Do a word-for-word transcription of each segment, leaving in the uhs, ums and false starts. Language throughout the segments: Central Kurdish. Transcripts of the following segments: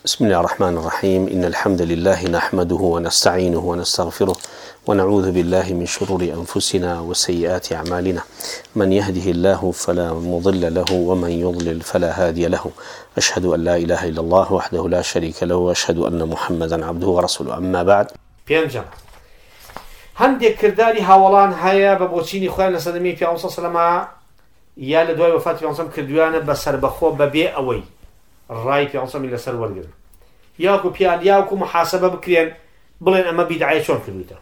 بسم الله الرحمن الرحيم. إن الحمد لله نحمده ونستعينه ونستغفره ونعوذ بالله من شرور أنفسنا وسيئات أعمالنا. من يهده الله فلا مضل له ومن يضلل فلا هادي له. أشهد أن لا إله إلا الله وحده لا شريك له وأشهد أن محمدا عبده ورسوله. أما بعد. بينجم هندي كرداري هاولان هيا ببوتشيني خوان لسدمي في عمصة سلامة يا لدواي وفاة في عمصة كردوانا بسر بخو ببيع أوي الرأي في عمصة من لسر ورقل ياكو بيال ياكو محاسبة بكريان بلين أما بيدعي شون كردويتا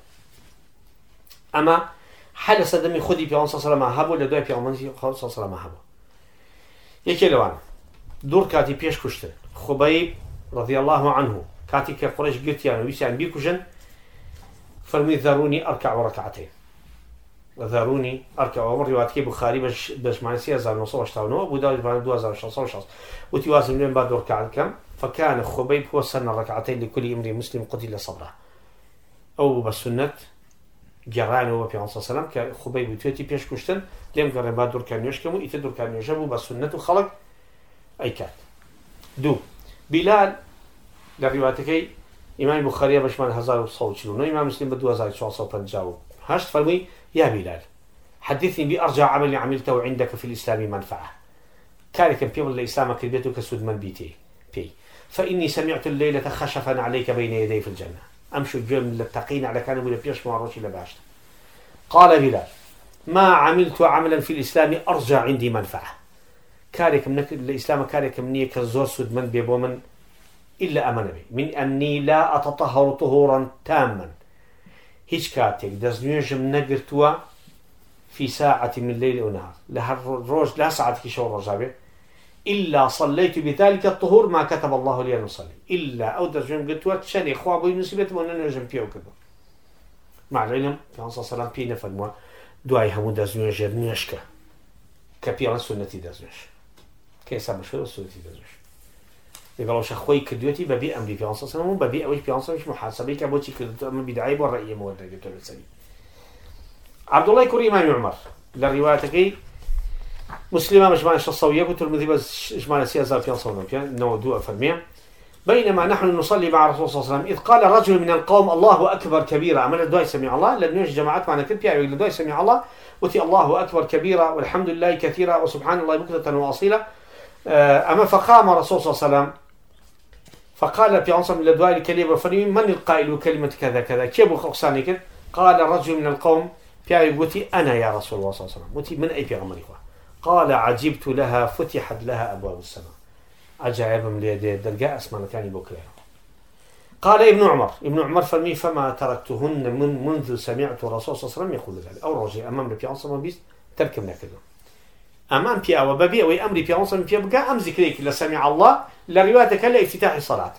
أما حال سدمي خدي في عمصة سلامة هبو لدواي في عمصة سلامة هبو يكي لوان دور كاتي بيش كشتر خبيب رضي الله عنه كاتي كقريش قلت يعني ويسان بيكوشن فرمي ذروني أركع وركعتين ذروني أركع ومر روايتك بخاري بش بش معنى سيازار نصوص تاونو أبو داود بعد دو هزار وشخص وشخص وتوازن من بعد ركعة كم فكان خبيب هو سن ركعتين لكل امرئ مسلم قتل صبره أو بالسنة جرانه وفي عن صلى الله عليه وسلم كخبيب وتوتي بيش كشتن لم قرن بعد دور كان يشكمو يتدور كان يجبو بالسنة خلق أي كات دو بلال لروايتك إمام بخاري بشمان هزار وصوت شلونه إمام مسلم بدو هزار وصوت بنجاو هاشت فرمي يا بلال حدثني بأرجع عمل عملته عندك في الإسلام منفعة كارك بيوم الإسلام كربيتك سود من بيتي بي فإني سمعت الليلة خشفا عليك بين يدي في الجنة أمشوا الجوم للتقين على كانوا ولا بيش معروش لباشت قال بلال ما عملت عملا في الإسلام أرجع عندي منفعة كارك من الإسلام كارك مني كزور سود من بيبومن إلا أمن بي من أني لا أتطهر طهورا تاما هيش كاتك دزنيجم نقرتوا في ساعة من الليل ونهار لها الروج لا ساعة كشور رجابه إلا صليت بذلك الطهور ما كتب الله لي أن أصلي إلا أو دزنيجم قرتوا تشاني خوابه نسبت من أنه نجم فيه وكذا مع العلم كان صلى الله عليه وسلم بينا فالموا دعاي همو دزنيجم نيشكا كبيرا سنة دزنيج كيسا بشوية سنة دزنيج يقولوا شخوي كدوتي ببيع أمري في عنصر سنة مو ببيع أوش في عنصر مش محاسبة كابوتي كدوت أمر بدعي والرأي مودة دكتور السليم عبد الله يكوري إمام عمر للرواية كي مسلمة مش معنى الشخصية كنت المذيب مش معنى سياسة في عنصر نوكيان نودوء فرمية بينما نحن نصلي مع رسول الله صلى الله عليه وسلم إذ قال رجل من القوم الله أكبر كبيرا عمل الدعاء سمع الله لأن يوجد جماعات معنا كل بيعوا الدعاء سمع الله وتي الله أكبر كبيرا والحمد لله كثيرا وسبحان الله بكرة وأصيلا أما فقام رسول الله صلى الله عليه وسلم فقال في عنصر من الدعاء الكلمة فرمي من القائل كلمة كذا كذا كيف أقصاني كذا قال رجل من القوم بيعي قوتي أنا يا رسول الله صلى الله عليه وسلم قوتي من أي بيغمر قال عجبت لها فتحت لها أبواب السماء عجائب من اليدين درجاء اسمع كان بكرة قال ابن عمر ابن عمر فرمي فما تركتهن من منذ سمعت الرسول صلى الله عليه وسلم يقول ذلك أو رجل أمام في عنصر بيس تركمنا كذا أمام بيا وببيع وأمري في عنصر في بقى أم ذكريك لسمع الله لروايتك لافتتاح الصلاة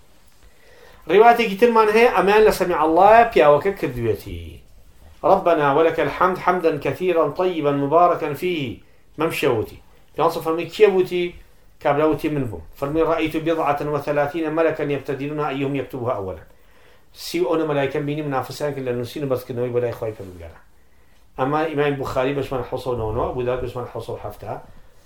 روايتك تلمان هي أمان لسمع الله بيا وككدويتي ربنا ولك الحمد حمدا كثيرا طيبا مباركا فيه ممشوتي في عنصر فرمي كيبوتي كابلوتي منهم فرمي رأيت بضعة وثلاثين ملكا يبتدلونها أيهم يكتبها أولا سيئون ملايكا بيني منافسان كلا نسين بس كنوي ولا يخويك بالقرى أما إمام البخاري بس من حصل نونو أبو داود بس من حصل حفتها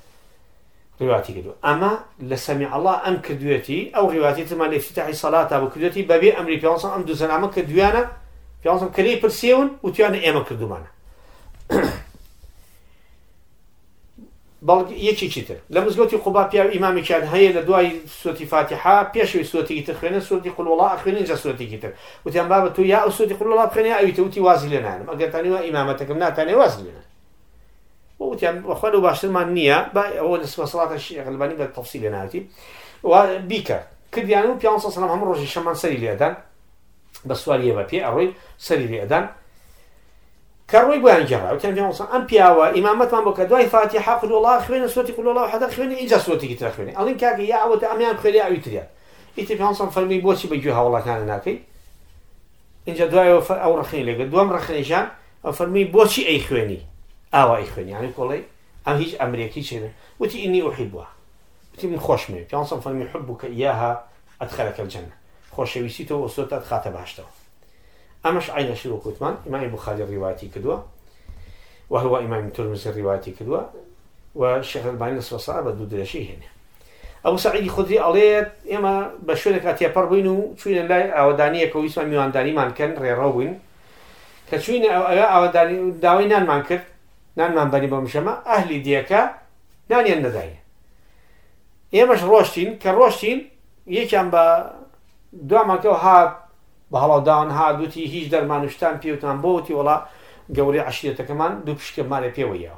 روايتي كدو أما لسمع الله أم كدويتي أو روايتي ثم لافتتاح صلاة أبو كدويتي ببي أمري في عنصر أم دوزن أما كدويانا في عنصر كلي برسيون وتيانا إما كدومانا بل يكي كتير لما زغوتي قباء بيا إمامي كان هي لدواي سورة فاتحة بيشوي سورة كتير خلينا سورة قل والله أخلينا جا سورة كتير وتيان بابا تو يا أو سورة قل والله بخلينا أو توتي وازي لنا أنا أقول تاني وإمامتك منا تاني وازي لنا وتيان وخلوا باشر ما النية أول اسم صلاة الشيخ الباني بالتفصيل لنا هاتي وبيكر كد يعني بيان صلى الله عليه وسلم هم رجل شمان سري لأدان بس سؤال يبقى بي أروي سري لأدان كروي بيان جرا وكان في مصر أم بياوا إمامة ما بك دواي فاتحة قل والله أخوينا سورة قل والله أحد أخوينا إجا سورة كتير أخوينا أظن كاكي يا عود أميان بخيلي أو يتريا إنت في مصر فرمي بوشي بيجوها والله كان هناكي إنجا دواي أو رخين لك دوام رخين جان أو فرمي بوشي أي خويني أو أي خويني يعني والله أم هيج أمريكي شيء وتي إني أحبها وتي من خوش مني في مصر فرمي حبك إياها أدخلك الجنة خوش ويسيته وصوت أدخلت بهشته أمش عين شروق كتمان إمام البخاري الروايتي كدوة وهو إمام الترمذي الروايتي كدوة والشيخ الباني نصف الصلاة بدو دلشي هنا أبو سعيد الخدري عليه إما بشونك أتيا بربينو شوين لا أودانية كويس من ميوانداني مان كان ريروين كشوين أوداني داوينان مان كر نان مان بني بمشما أهلي ديكا نان ينداي إماش روشتين كروشتين يكام با دو مان كو هاد بهلا دان هاد دوتي هيج در مانوشتان بيوتان بوتي ولا قوري عشيرة كمان دو بشكل مالي بيويا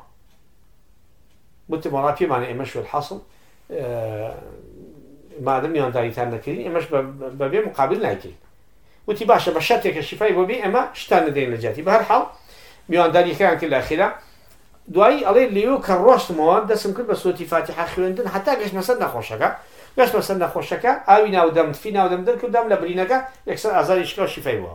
بوتي مرا بي معنى إماش والحاصل أه ما دام ينداي تان نكري إماش ببي مقابل نايكي وتي باشا بشرتك الشفاء ببي إما شتان دين لجاتي بهالحال ميوانداري كان كل أخيرا دعاي عليه ليو كروشت مواد دسم كل بسوتي فاتحة خويندن حتى قش مثلا نخوشكا قش مثلا نخوشكا أوينا ودم فينا ودم درك ودم لبرينكا يكسر أزار يشكل الشفاء واه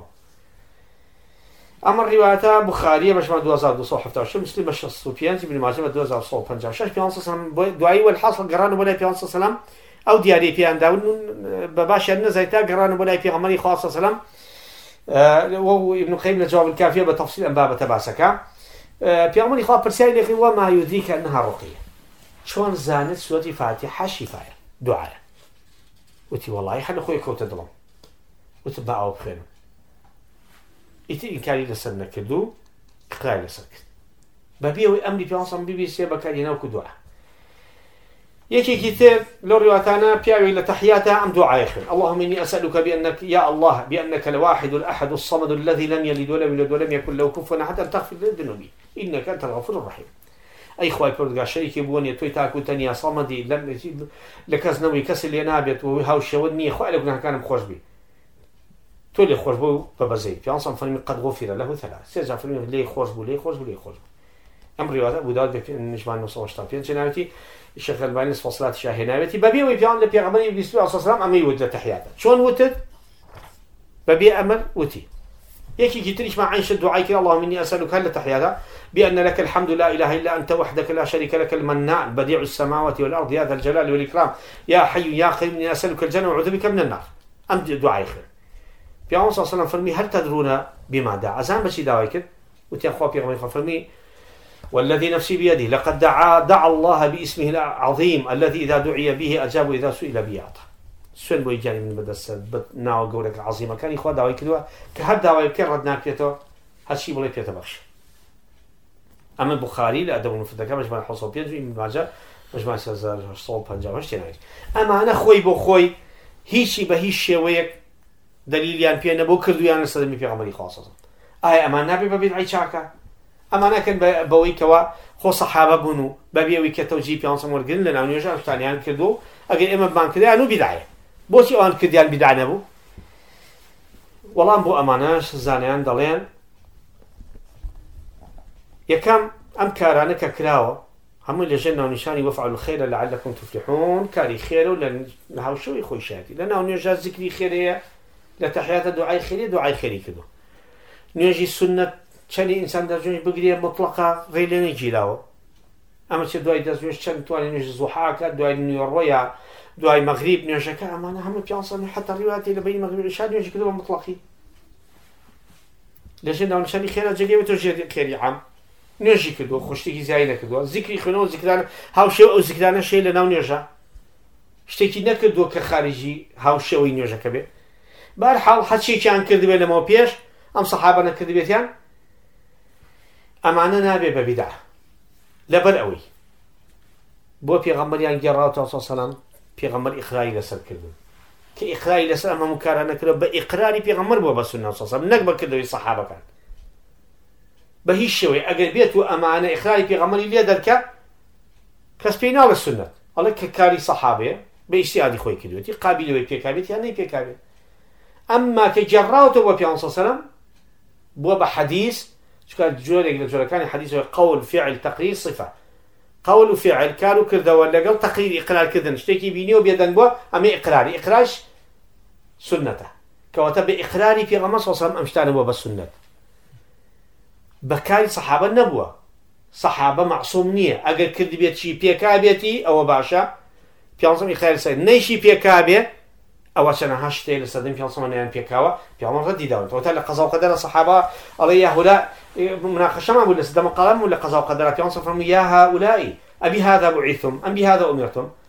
أما الرواية بخارية باش ما دوزار دو صوح فتاش مسلم باش الصوفيان ابن ماجه ما دوزار صوح بنجا شاش بيانس سلام دعاي والحاصل قرانو ولا بيانس سلام أو دياري بيان داون بباش أن زيتا قرانو ولا بيغمري خاصة سلام أه وهو ابن القيم لجواب الكافية بتفصيل أنباب تباسكا أه بيغمري خاصة برسالة لخي وما يدريك أنها رقية شون زانت سورة فاتحة شفاية دعاء وتي والله حنا خويا كوت ظلم وتبعوا بخير إتي إنكاري لسنا كدو إقرار لسنك ببيوي أمري بيانصم بي بي سي بكارينا وكدعاء يكي كتاب لو رواياتنا بيعوي لتحياتا أم دعاء يخير اللهم إني أسألك بأنك يا الله بأنك الواحد الأحد الصمد الذي لم يلد ولم يولد ولم يكن له كفوا أحد أن تغفر لذنوبي إنك أنت الغفور الرحيم أي خواهي بردقاء شريكي بواني توي تاكو تانيا صمدي لم لكزنوي كسر لينابيت وهاو الشودني خواهي لكنا كان مخوش بي تولي خوش بو ببزي بيانصم فرمي قد غفر له ثلاث سيزا فرمي ليه خوش بو ليه خوش بو ليه خوش بو أم روايات أبو داود نجمان نصوص تابين جنابتي الشيخ الباني فصلات شاهنابتي ببي ويبيان لبيغمري بيسلو عليه الصلاة والسلام أمي ود تحياته شلون وتد ببي أمر وتي يكي كتريش مع عيش الدعاء كي اللهم إني أسألك هل تحياته بأن لك الحمد لا إله إلا أنت وحدك لا شريك لك المنان بديع السماوات والأرض يا ذا الجلال والإكرام يا حي يا قيوم إني أسألك الجنة وأعوذ بك من النار أم دعاء خير في عون صلى الله عليه وسلم فرمي هل تدرون بما دعا أزام بشي دعاء كده وتي أخوة بيغمري فرمي والذي نفسي بيده لقد دعا دعا الله باسمه العظيم الذي إذا دعي به أجاب وإذا سئل به أعطى سن بو يجاني من مدرسة ناو قولك العظيمة كان إخوة دعوة كدوا كهد دعوة كردناك بيته هالشي بولي بيته بخش أما البخاري لأدب المفدكة مجمع الحصول بينجو إمام ماجه مجمع سازار صوب بنجاب هشتناك أما أنا خوي بو خوي هيشي بهيش شويك دليل يعني بيانا بو كردو يعني نستدمي في عمري خاصة آي أما نبي ببيدعي شاكا أما أنا كان بوي كوا خو صحابة بنو ببيوي كتوجيه بيانصم ورقن لنا ونيوجا أفتانيان كردو أجل إما بمان كده أنو بدعية بوشي أوان كديان بدعي نبو والله بو أماناش زانيان دلين يكام أم كارانك كراوة هم اللي جنة ونشاني وفعلوا الخير لعلكم تفلحون كاري خيرو لأن نهاو شوي خوي شاتي لأنه نيوجا ذكري خيرية لتحيات دعاء خيري دعاء خيري كدو نيوجي السنة چنی انسان دەزوێنش بگرێ مطلقا ڕێ لێ نەگیراوە ئەمە چ دوای دەزوێنش چەند توانێ نوێژ زوحاکە دوای نیوەڕۆیە دوای مەغریب نوێژەکە ئەمانە هەموو پیانسەن حتا ڕیواتی لە بەینی مەغریب عیشا نوێژی کردووە مطلقی لەژێر ناونیشانی خێرا جێگەوێتەوە ژێر خێری عام نوێژی کردووە خۆشتێکی زیای نەکردووە زیکری خوێنەوە زیکرانە هاوشێو ئەو زیکرانە شێ لە ناو نوێژە شتێکی نەکردووە کە خارجی هاوشێوەی نوێژەکە بێ بەهەرحاڵ هەرچێکیان کردبێ لەمەوە پێش ئەم سەحابە نەکردبێتیان أمانة نابي ببدعة لبر أوي بو بيغمريان جراته صلى الله عليه وسلم بيغمر إقراري لسر كردون كإقراري لسر أما مكارنة كردون بإقراري بيغمر بو بسنة صلى الله عليه وسلم نقبل كردون الصحابة كان بهيش شوي أقل بيتو أمانة إقراري بيغمري ليه دركا كسبينا للسنة الله ككاري صحابة بإجتهادي خوي كردوتي قابل وي بيكابيت يعني بيكابيت أما كجراته بو بيغمر صلى الله عليه وسلم بو بحديث شو كان جورك لجورا كان حديث قول فعل تقرير صفة قول وفعل كانوا كذا ولا قال تقرير إقرار كذا نشتكي بيني وبيدن بوا أما إقراري إقراش سنته كواتب إقراري في غمص وصل أمشتان بوا بالسنة بكاري صحابة النبوة صحابة معصومنية أجر كذا بيت شيء بيكابيتي أو باشا بيانصم إقرار سيد نيشي بيكابي أو عشان هاشتي لسدين بيانصم نيان بيكاوا بيعمر ردي داون وتلا قضاء وقدر الصحابة عليه هؤلاء مناقشة ما أقول لسه دم قلم ولا قضاء وقدر بيانصم فرمي يا هؤلاء أبي هذا بعثتم أم بهذا أمرتم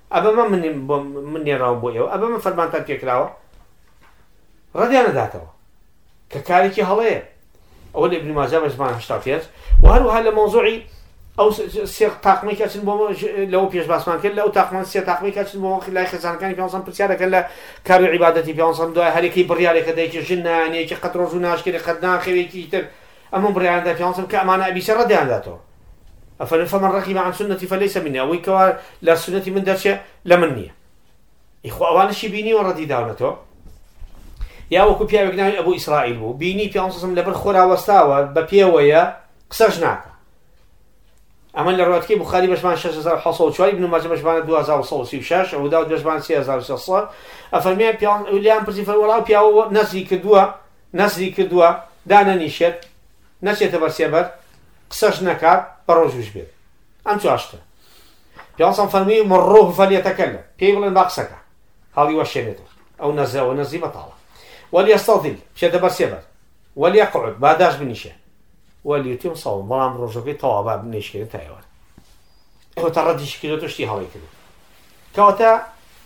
ئەبە من من نێراوە بۆ ئێوە ئەبە من فەرمانتان پێکراوە ڕەدیانە داتەوە کە کارێکی هەڵەیە ئەوە لە ابن ماجه بە زمانی هەشتا و پێنج و هەروەها لە مۆزوعی ئەو سێ تاقمەی کەچن بۆ لەوە پێش باسمان کرد لەو تاقمە سێ تاقمەی کەچن بۆ لای خێزانەکانی پێ پرسیار دەکەن لە کار و عیبادەتی پێ دوای هەرێکی بڕیارێکە دایکی ژن نانەیەکی قەت ڕۆژ و ناشکێ قەت ناخەوێکی تر ئەمە بڕیاردا پێ کە ئەمانە ئەبیسە ڕەدیان داتەوە ئەفەرمێ فەمەن رەغیبە عن سنەتی فەلەیسە منی ئەوەی کەوا لە سنەتی من دەرچێ لە من نییە ئیخوا ئەوانەشی بینیوە ڕەدی داونەتەوە یا وەکو پیاوێک ناوی ئەبوو ئیسرائیل بوو بینی پێ لەبەر خۆراوەستاوە بە پێوەیە قسەش ناکە ئەمە لە ڕواتکەی بوخاری بەشمان شەش هەزار و حەوت سەد و چوار ابن ماجه بەشمانە دوو هەزار و سەد و سی و شەش ئەبو داود بەشمان سێ هەزار و سێ سەد ئەفەرمێ لیان پرسی فەرمووی وەڵاو پیاوە نەسری کردووە نەسری کردووە دانەنیشێت نەچێتە بەرسێبەر قسەش نەکات بە ڕۆژوش بێت ئەم چواشتە پیانسان فەرمی مڕۆه فەلیەتەکەلە پێی بڵێن با قسەکە هەڵی وەشێنێتەوە ئەو نەزەوە نەزی بەتاڵە وليستظل شد برسيبر وليقعد بعداش بنيشه وليتم صوم بلام روجوكي طوابا بنيشكي تايوان هو تردي شكله تشتي هواي كده كوتا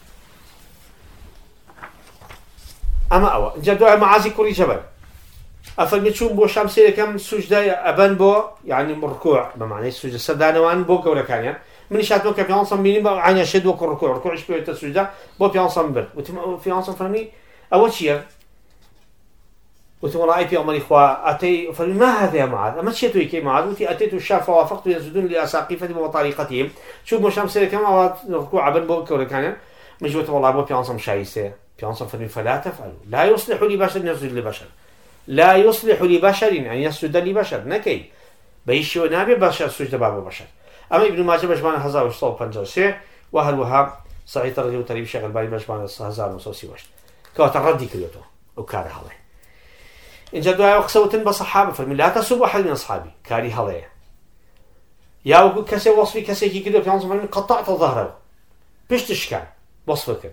اما اوا جدوا معازي كوري جبل افل تشوم بو شمسي كم سجده ابن بو يعني ركوع بمعنى السجده سدانوان بو كوره كان من شاتو كبيان صميني عن شد وكركوع ركوع شبيه السجده بو بيان صمبر وفي انصم فهمي اول شيء وتمر أيتي أمر إخوة أتي فما هذا يا معاذ أما شيء كي معاذ وتي أتيت الشاف ووافقت يزدون لأساقفتهم وطريقتهم شوف مش أمس كما ركوع عبن بوك ولا كان مجوت والله أبو بيانصم شايسة بيانصم فمن فلا تفعلوا لا يصلح لبشر يسجد لبشر لا يصلح لبشر أن يسجد لبشر نكي بيشوا نابي بشر سجد باب بشر أما ابن ماجه بجمان هزار وصوب بنجرسي وهل وها صحيح ترغي وتريب شغل بالي بجمان هزار وصوصي وش كواتردي كليته وكاره عليه إن جدوا وقسوتن بصحابة فمن لا تسبوا أحد من أصحابي كاري هلايا يا وقول كسي وصفي كسي كي كده في عنصر قطعت ظهره بيش تشكال وصفك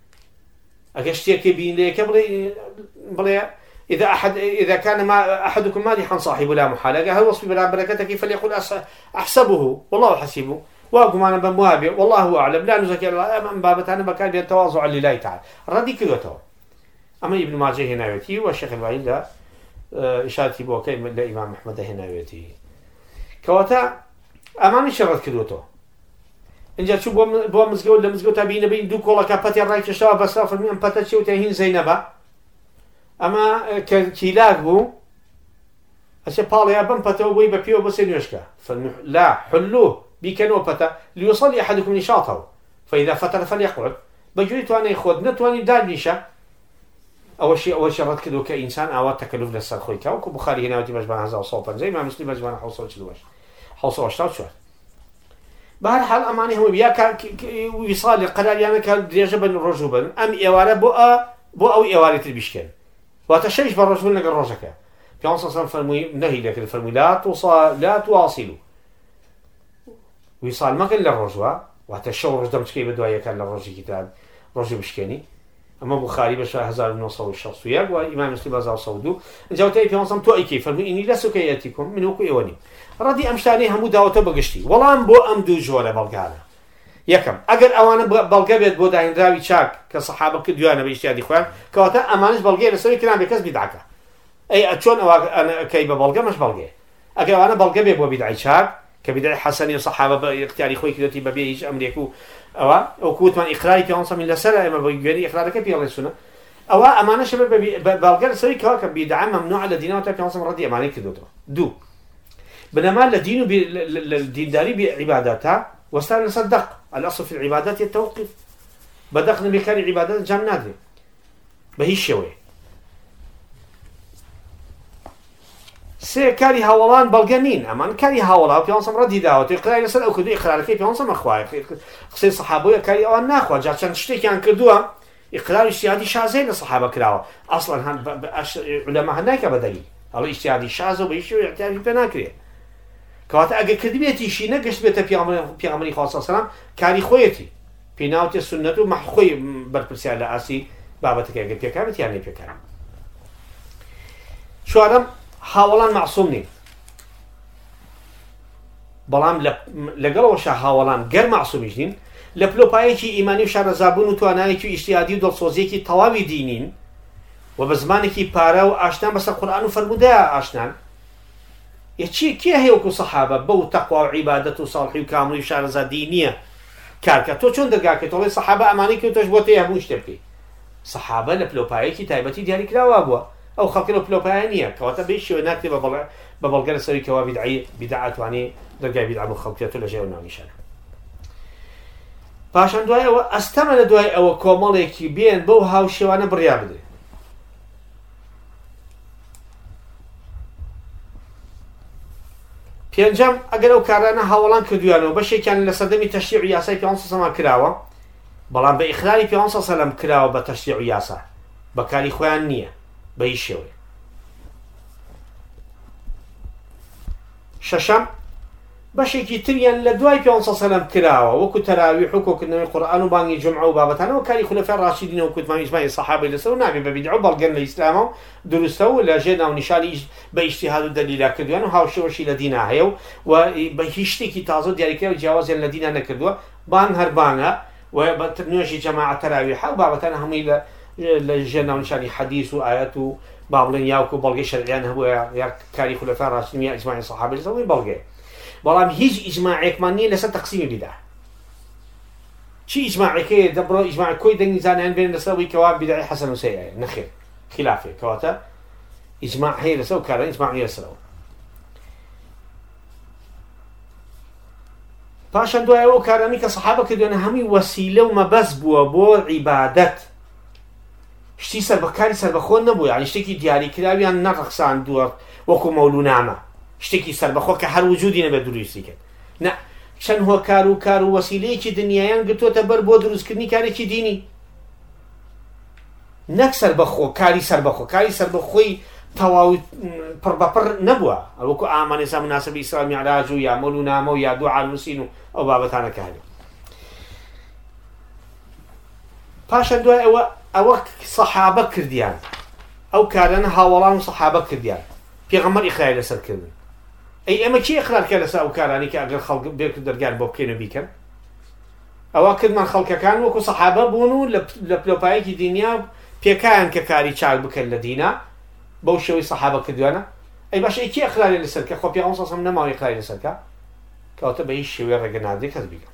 أكشتير كبين ليك بلي بلي إذا أحد إذا كان ما أحدكم مالحا صاحب لا محالة هل وصفي بلا بركتك فليقول أحسبه والله حسيبه واقوم أنا بموابع والله أعلم لا نزكي الله أمام بابتنا بكان بالتواضع لله تعالى ردي كلوته أما ابن ماجه هنا يأتي والشيخ الوعيد لا إشارتي بوكي لإمام أحمد هنا يأتي كواتا أمامي شرط كدوته إن جاء شو بوا مزجو ولا مزجو تابعين بين دو كولا كابتي الرأي تشتغل بس رافع من باتشي وتهين زينبا أما كيلاك بو أشي بالي أبن باتو بوي ببيو بس ينشكا لا حلوه بيكنو باتا ليصلي أحدكم نشاطه فإذا فتر فليقعد بجريت وأنا يخود نتواني دار نشا أول شيء أول شيء رد كده كإنسان أو تكلف للسر خوي كاو كبخاري هنا ودي مجمع هذا وصوبا زي ما مسلم مجمع حوصل شلوش حوصل واشتاط شو بهالحال أماني هم بيا كان ويصال القرار يعني كان درجة رجوبا أم إوارة بقى بقى أو إوارة البشكل وتشيش بالرجل نقل رجكه في عنصر صار فرمي نهي لك الفرمي لا توصل لا تواصلوا ويصال ما كان للرجوة وتشور رجدم كي بدوايا كان للرجل كتاب رجل بشكني أما بخاري بشر هزار ونص وشخص وياك وإمام مسلم هزار وصودو جاوتي في عنصر تو أيكي فرمي إني لا سكياتكم من وقوع إيواني ردي أمشتاني همو داوته بقشتي والله أم بو أم دو جوالة بلقانا يكم أجر أوانا بلقى بيت بودا عند راوي شاك كصحابة كديانا بيشتادي خوان كواتا أمانش بلقى لسوي كلام بكس بدعكه أي أتشون أو أنا كيبة بلقى مش بلقى أجر أنا بلقى بيت بودا شاك كبدع حسني وصحابة اختياري خوي كده تبى بيجي أمريكو أو أو كوت من إقراري كان صار من السنة أما بيجري إقرارك في الله السنة أو أمانة شباب بلقى لسوي كواك بدعة ممنوع لدينا وتبي صار ردي أمانة كده دو بينما الدين الدين داري بعباداتها واستعمل صدق الأصل في العبادات التوقف بدقنا بكار عبادات جنات بهي الشوي سي كاري هاولان بلغنين اما كاري هاولا بيونسم ردي داوت يقرا يسال او كدو اقرار كيف بيونسم اخويا قصي صحابه كاري او ناخوا جاتن شتي كان كدوا اقرار اجتهادي شاذين الصحابه كراوا اصلا هن علماء هناك بدليل الله اجتهادي شاذ وبيشو اعتراف بناكري كوات اگه كدبيتي شي نگشت بيت پیامبر خاص سلام كاري خويتي بيناوتي سنته محخوي برپرسي على اسي بابتك اگه پیکامت يعني پیکام شو ادم هاولان معصومني بلام لقلوا شا هاولان غير معصومين لە پلۆپایەکی ئیمانی و شارەزابوون و توانایەکی و ئیجتیهادی و دڵسۆزیەکی تەواوی دینین و بە زمانێکی پارە و ئاشنان بەسەر قورئان و فەرمودەیە ئاشنان یەچی کێ هەیە وەکو سەحابە بەو تەقوا و عیبادەت و ساڵحی و کامڵی و شارەزادی نییە کارکە تۆ چۆن دەرگاکەیت وەڵێ سەحابە ئەمانەی کە تۆش بۆ تێ هەموو شتێ بکەیت سەحابە لە پلۆپایەکی تایبەتی دیاری کراوە بووە ئەو خەڵکی لەو پلۆپایە نییە کەواتە بەی شێوە ناکرێ بە بەڵگە لەسەری کەوا بیدعی بیدعاتوانێ دەرگای بیدعا بۆ خەڵکێت و لە ژێر ناونیشانە پاشان دوای ئەوە ئەستەمە لە دوای ئەوە کۆمەڵێکی بێن بەو هاوشێوانە بڕیا بدرێت پێنجەم ئەگەر ئەو کارانە هاوڵان کردویانەوە بەشێکیان لە سەردەمی تەشریع و یاسای پێغەمبەر سەڵ سەڵام کراوە بەڵام بە ئیقراری پێغەمبەر سەڵ سەڵام کراوە بە تەشریع و یاسا بەکاری خۆیان نییە بە هیچ شێوەیە شەشەم بەشێکی تریان لە دوای پێغەمبەر سەڵ سەڵام کراوە وەکو تەراویح و کۆکردنەوەی قورئان و بانگی جومعە و بابەتانەوە کاری خولەفای ڕاشیدینەوە و کوتمانی ئیجماعی سەحابەی لەسەر و نابێ بە بیدعە و بەڵگەن لە ئیسلامە و دروستە و لە ژێر ناونیشانی بە ئیجتیهاد و دەلیلا کردویان و هاوشێوەشی لە دینە هەیە و بە هیچ شتێکی تازە دیاریکراوی جیاوازیان لە دینە نەکردووە بان هەر بانە و بە نوێژی جەماعەت تەراویحە و بابەتانە هەمووی لە ژێر ناونیشانی حەدیث و ئایەت و با بڵێن یاوەکو بەڵگەی شەرعیان هەبووە یا کاری خولەفای ڕاشیدین یا ئیجماعی سەحابە لەسەر بەڵگەیە بەڵام هیچ ئیجماعێکمان نییە لەسەر تەقسیمی بیدعە چی ئیجماعێکەیە دەبڕۆ ئیجماع کۆی دەنگی زانیان بێن لەسەر کەوا بیدعی حەسەن و سەیئەیە نەخێر خلافێ کەواتە ئیجماع هەیە لەسەر و کارە ئیجماع نییە لەسەرەوە پاشان دوای ئەوە کارانی کە سەحابە کردوێنە هەمووی وەسیلە و مەبەست بووە بۆ عیبادەت شتی سەربەکاری سەربەخۆ نەبوو یعنی شتێکی دیاریکراویان نەڕەخساندووە وەکو مەولونامە شتێکی سەربەخۆ کە هەر وجودی نەبێت دروستی کرد نە چەند هۆکار و کار و وەسیلەیەکی دنیایان گرتوۆتە بەر بۆ دروستکردنی کارێکی دینی نەک سەربەخۆ کاری سەربەخۆ کاری سەربەخۆی تەواو پڕبەپڕ نەبووە وەکو ئامانەسا مناسبەی ئیسرا میعراج و یا مەولونامە و یا دوعا نووسین و ئەو بابەتانە کە هەبێت پاشان دوای ئەوە ئەوە سەحابە کردیان ئەو کارانە هاوڵان و سەحابە کردیان پێغەمبەر ئیقراری لەسەر کردن ئەی ئێمە چی ئیقرار کرد لەسەر ئەو کارانی کە ئەگەر خەڵک بێرکرد دەرگان بۆ بکەین و بیکەن ئەوە کردمان خەڵکەکان وەکو سەحابە بوون و لە پلۆپایەکی دینیا پێکایان کە کاری چاک بکەن لە دینە بەو شێوەی سەحابە کردوانە ئەی باش ئەی کی ئیقراری لەسەر کە خۆ پێغەمبەر سەڵ سەڵام نەماوە ئیقراری لەسەر کە کەواتە بە هیچ شێوەیە ڕێگە نادرێ کەس بیکە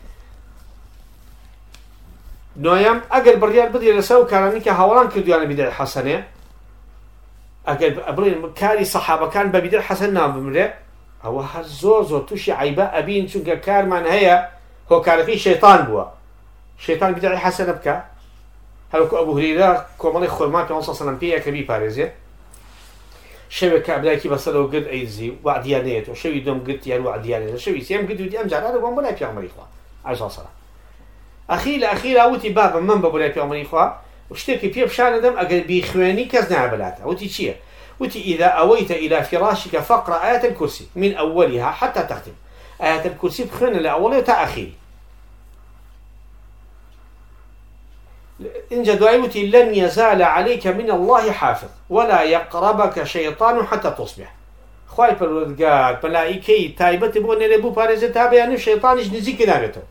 نۆیەم ئەگەر بڕیار بدرێت لەسەر ئەو کارانی کە هاوڵان کردویانە بیدعی حەسەنێ ئەگەر بڵێن کاری سەحابەکان بە بیدعی حەسەن نابمرێ ئەوە هەر زۆر زۆر تووشی عیبە ئەبین چونکە کارمان هەیە هۆکارەکەی شەیطان بووە شەیطان بیدعی حەسەنە بکە هەروەکو ئەبوو هورەیرە کۆمەڵی خۆرما پێغەمبەر سەڵ سەڵام پێیە کە بیپارێزێ شەوێک کابرایەکی بەسەرەوە گرت ئەیزی وعدیان نەیەتەوە شەوی دوم گرت یان وعدیان نێت شەوی سێم گرت وتی ئەم جارە بۆم بۆ لای پێغەمبەری خوا عەلەیهی سەڵام ئەخیر لە ئەخیرا وتی بابە من بە بۆ لای پێغەمبەری خوا شتێکی پێ پیشان دەدەم ئەگەر بیخوێنی کەس نابلاتە وتی چییە وتي إذا أويت إلى فراشك فاقرأ آية الكرسي من أولها حتى تختم آية الكرسي بخير لأولها تأخير إن جدوائي لن يزال عليك من الله حافظ ولا يقربك شيطان حتى تصبح خواهي بالوردقار ملائكي تايبت بغني لبو بارزة تابعني الشيطان نزيك نابته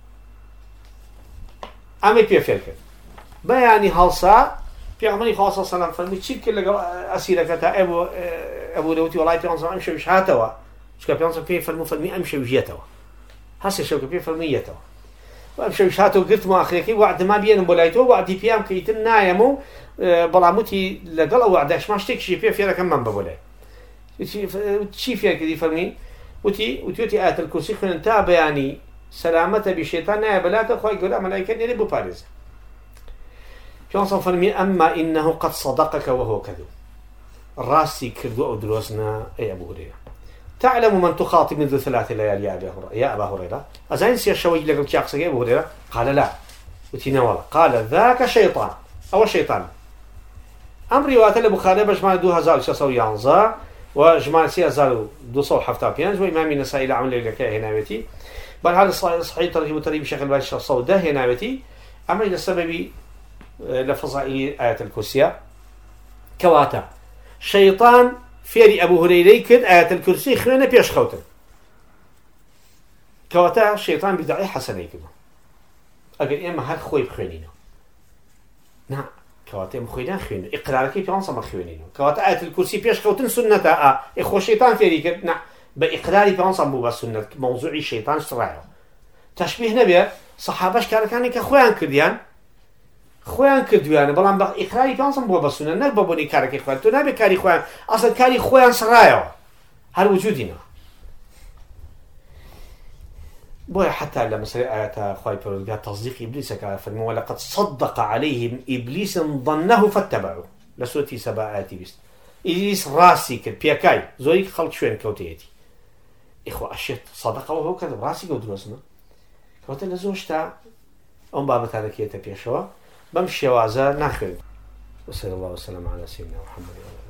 أمي بيفرك بياني هالصا پیغمبری خدا صلی الله علیه و فرمود چی که لگا اسیرک تا ابو ابو دوتی والله پیغمبر امشي وش هاتوا چکه پیغمبر پی فرمود فرمی امشي وجيتوا هسه شو پی فرمیتوا وامشي وش هاتوا قلت ما اخريكي وعد ما بين بولايتو وعد بيام كيتن نايمو بلاموتي لقل وعداش ما شتك شي بي فيها كم من بولاي شي فيها كذي فرمي وتي وتي آية الكرسي خلينا نتابع يعني سلامة بشيطان يا بلاته خوي يقول ملائكة يلي بو باريس پیامبر فرمی اما انه قد صدقك وهو كذب راسي كردو او دروسنا اي ابو هريره تعلم من تخاطب منذ ثلاث ليال يا ابا هريره يا ابا هريره ازين سي شوي لك كياقص يا ابو هريره قال لا وتناول قال ذاك شيطان او شيطان امر روايه البخاري بجمع دو هزار وستمائة ويانزا وجمع سي هزار ومئتين وسبعة وامام النسائي لعمل لك هناوتي بل هذا صحيح ترغيب وترهيب شيخ الباني الصوده هناوتي امر لسبب لفظائل آية الكرسي كواتا شيطان فيري أبو هريرة كد آية الكرسي خلينا بيش خوتن كواتا شيطان بدعي حسنة كده ئەگەر ئێمە هەر خۆی بخوێنینەوە نا کەواتە ئێمە خۆی ناخوێن ئیقرارەکەی پێغەمبەر خوێنینەوە کەواتە ئاەت الکورسی پێش کەوتن سنەتە ئا ئێخۆ شەیتان فێری کرد نا بە ئیقراری پێغەمبەر بوو بە سنەت مەوزوعی شەیتان شڕایەوە تەشبیه نەبێ سەحابەش کارەکانی کە خۆیان کردیان خۆیان کردویانە بەڵام بە ئیقراری پێغەمبەر بووە بە سنەت نەک بە بۆنی کارەکەی خۆیان تۆ نابێ کاری خۆیان ئەسڵ کاری خۆیان شڕایەوە هەر وجودینەوە بويا حتى لما سري آيات خواهي فرودقات تصديق إبليس كافرموا ولقد صدق عليهم إبليس ظنه فاتبعوا لسوتي سبع آياتي بس إبليس راسي كد بيكاي زوريك خلق شوين كوتيتي إخوة أشيت صدق وهو كذب راسي كود رسمه كوتا لزوجتا أم بابا تاركية بيشوا بمشي وازا ناخذ وصلى الله وسلم على سيدنا محمد